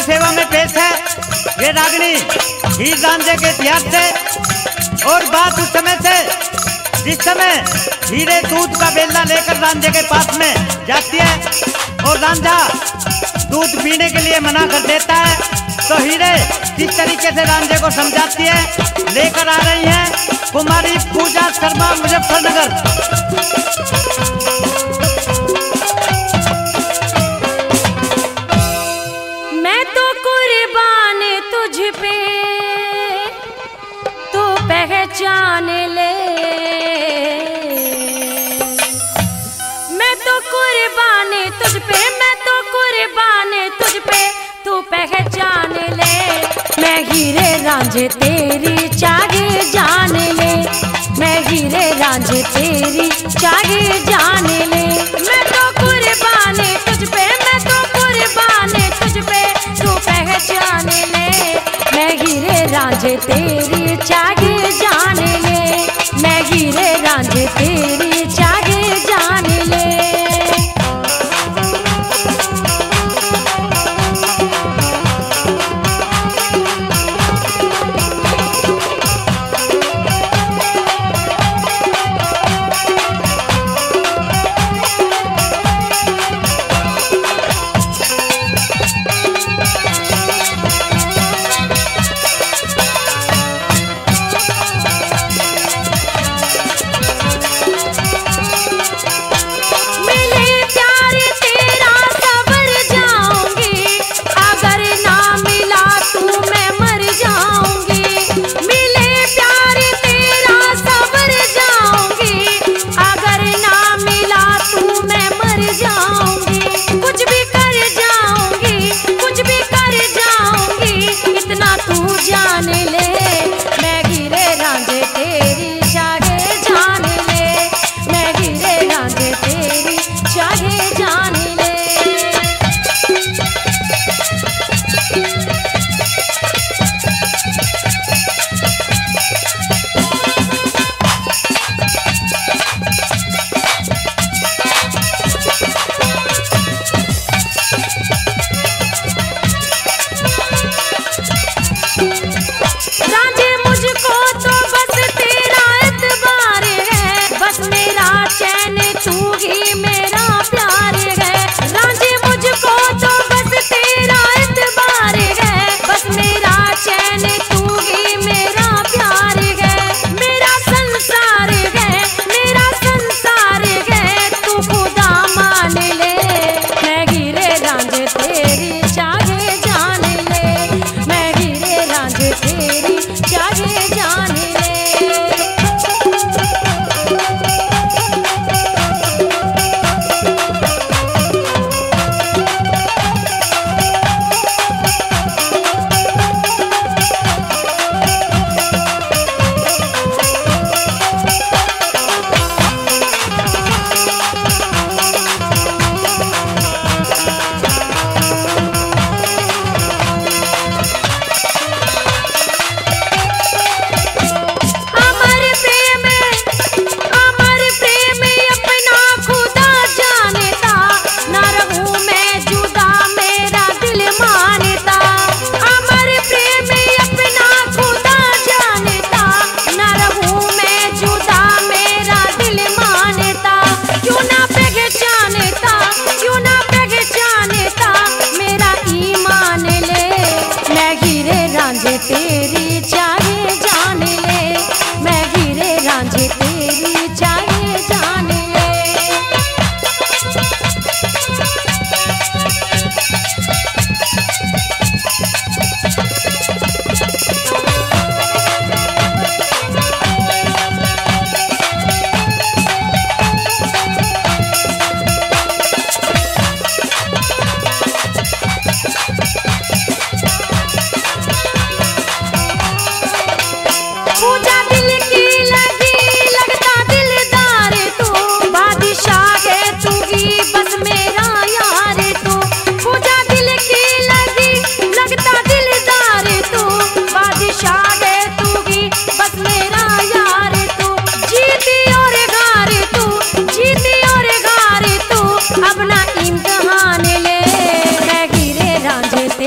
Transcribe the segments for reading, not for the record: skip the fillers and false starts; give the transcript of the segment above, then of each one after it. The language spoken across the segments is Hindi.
सेवा में पेश है ये रागनी हीर रांझे के इतिहास से। और बात उस समय से जिस समय हीरे दूध का बेलना लेकर रांझे के पास में जाती है और रांझा दूध पीने के लिए मना कर देता है, तो हीरे जिस तरीके से रांझे को समझाती है लेकर आ रही है कुमारी पूजा शर्मा मुजफ्फरनगर। मैं तो कुर्बान तुझ पे तू पहचान ले, मैं तो कुर्बान तुझ पे, मैं तो कुर्बान तुझ पे तू पहचान ले। मैं हीरे रांझे तेरी चाहे जान ले, मैं हीरे रांझे तेरी चाहे जान ले। मैं तो कुर्बान तुझ पे, मैं तो कुर्बान तुझ पे तू पहचान ले। मैं हीरे रांझे तेरी चाहे जान ले, मैं हीरे रांझे तेरी चाहे जान ले।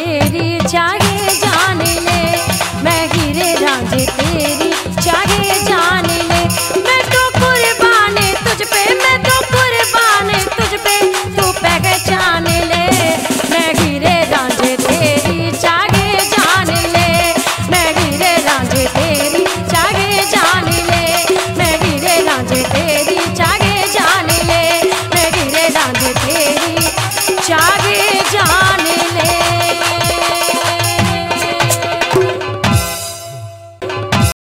तेरी चाहे